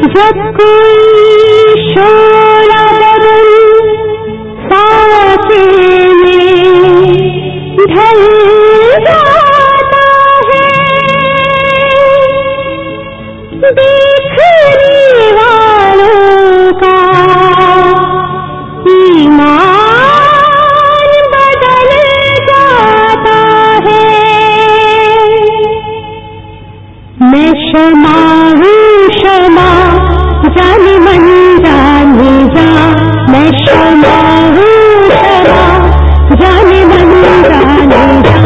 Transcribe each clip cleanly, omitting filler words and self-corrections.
जब कोई शोला बदन साथे में ढल जाता है, देखने वालों का ईमान बदल जाता है। मैं क्षमा हूँ क्षमा जाने मन जाने जा, मैं क्षमा हूँ क्षमा जाने मन जाने जा।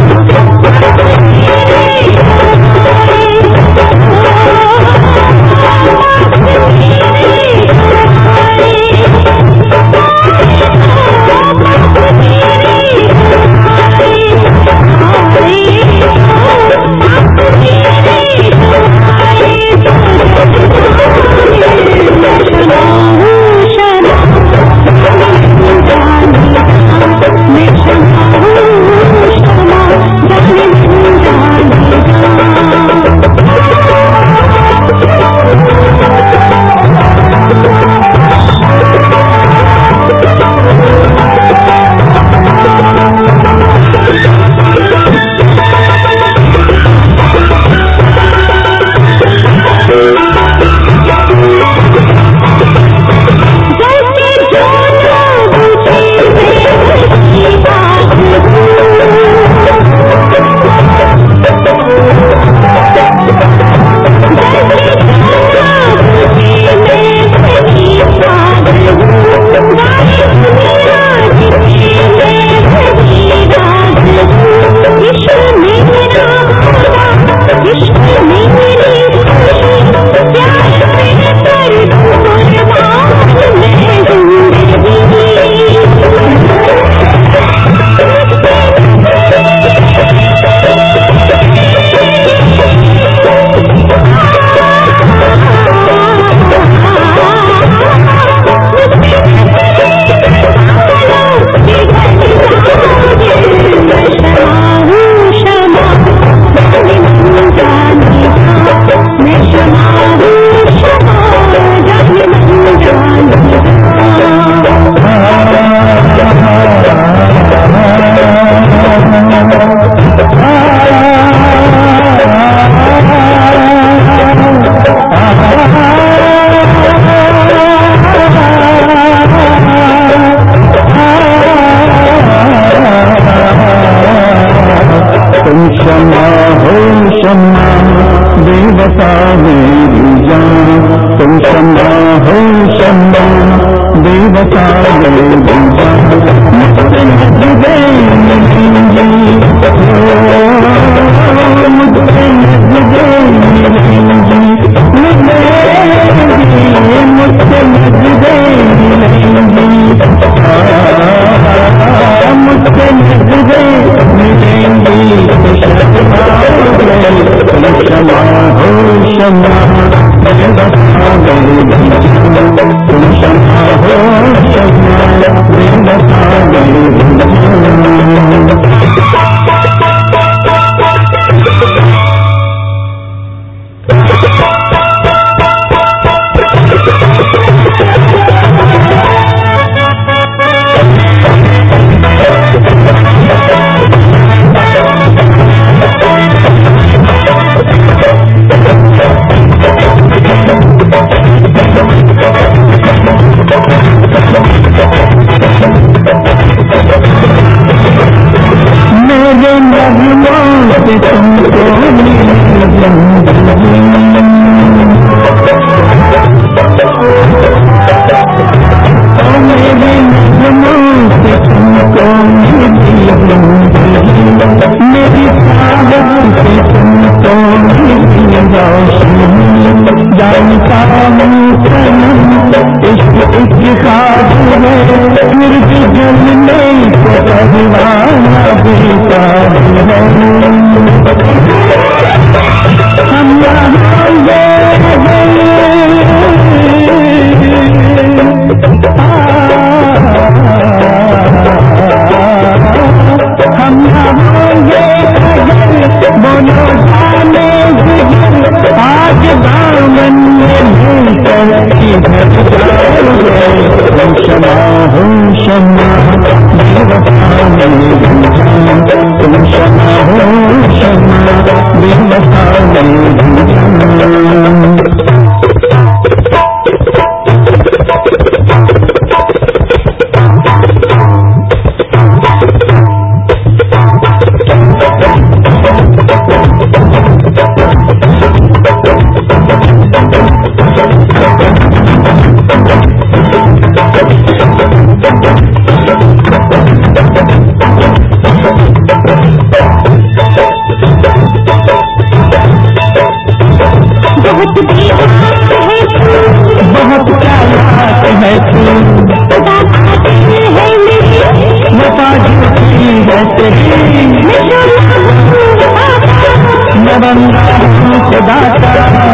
बंदा हूँ खुदा का,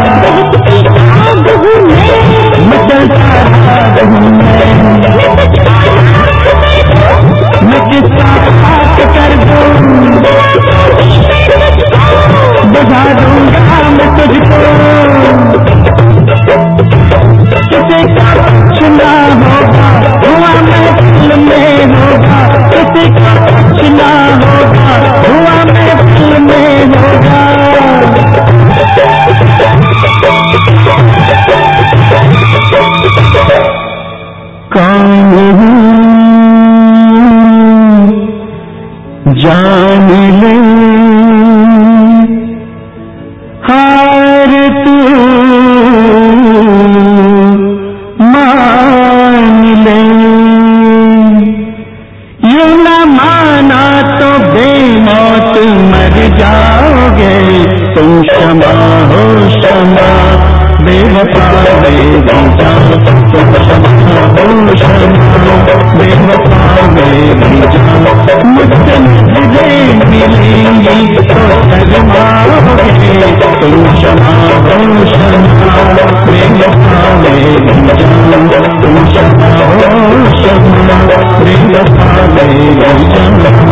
मचलता राग हूँ मैं किसका हाथ कर दूँ, बुझा दूंगा मैं तुझको, किसी का कुछ ना होगा, हुआ महफिल में होगा, किसी का कुछ ना होगा, हुआ महफिल में होगा। कौन हूँ जान ले, हार तू मान ले, ये न माना तो बेमौत मर जाओगे, तुम क्षमा हो क्षमा बेवफा मेरी जान, तुम क्षमा हो क्षमा बेवफा मेरी जान, मुझसे नजरें मिलेंगी तो शर्माओगे, तुम क्षमा हो क्षमा बेवफा मेरी जान, तुम क्षमा हो क्षमा बेवफा मेरी जान।